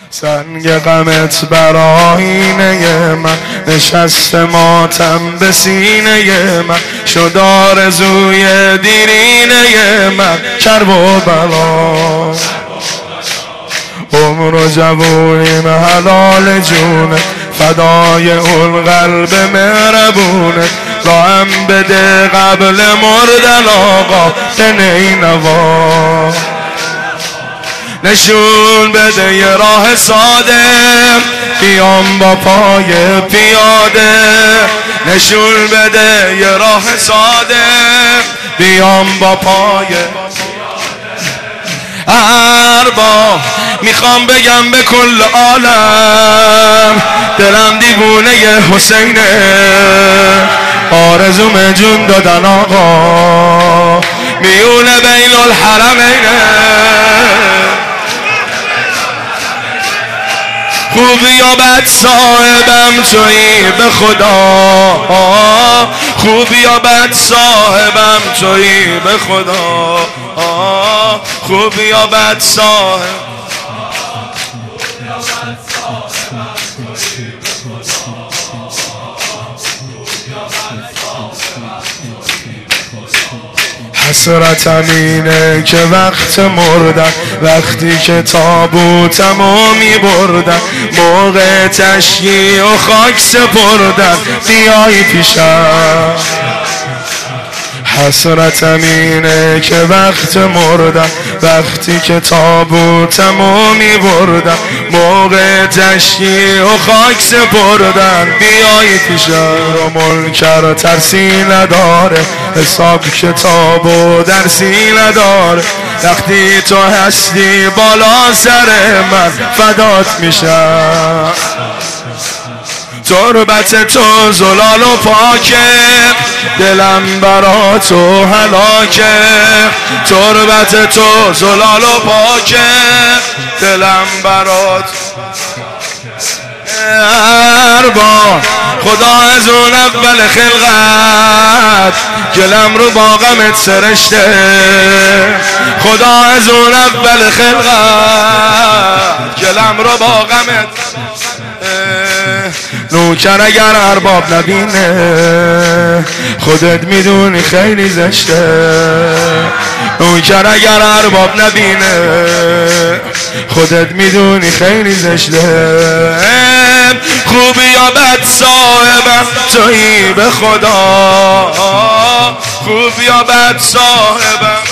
سنگ غمت بر آینه من نشست ماتم به سینه من شد آرزوی دیرینه من کرب و بلا عمر و جوونیم حلال جونه فدای اون قلب مهربونه راهم بده قبل مردن آقا نینوا نشون بده یه راه ساده بیام با پای پیاده نشون بده یه راه ساده بیام با پای ارباب میخوام بگم به کل عالم دلم دیوونه حسینه آرزوم جون دادن آقا میونه بین الحرمینه خوبی یا بد صاحبم تویی به خدا خوبی یا بد صاحبم تویی به خدا خوبی یا بد صاحب حسرتم اینه که وقت مردن وقتی که تابوتمو میبردن موقع تشییع و خاک سپردن بیایی پیشم حسرتم اینه که وقت مردن وقتی که تابوتمو میبردن موقع تشییع و خاک سپردن بیایی پیشم و منکر ترسی نداره حساب کتاب و درسی نداره وقتی تو هستی بالا سر من فدات میشم تربت تو زلال و پاکه دلم برا تو هلاکه تربت تو زلال و پاکه دلم برا تو ارباب خدا از اون اول خلقت گلم رو با غمت سرشته خدا از اون اول خلقت گلم رو با غمت نوکر اگر ارباب نبینه خودت میدونی خیلی زشته نوکر اگر ارباب نبینه خودت میدونی خیلی زشته خوبی یا بد صاحبم تویی به خدا خوبی یا بد صاحبم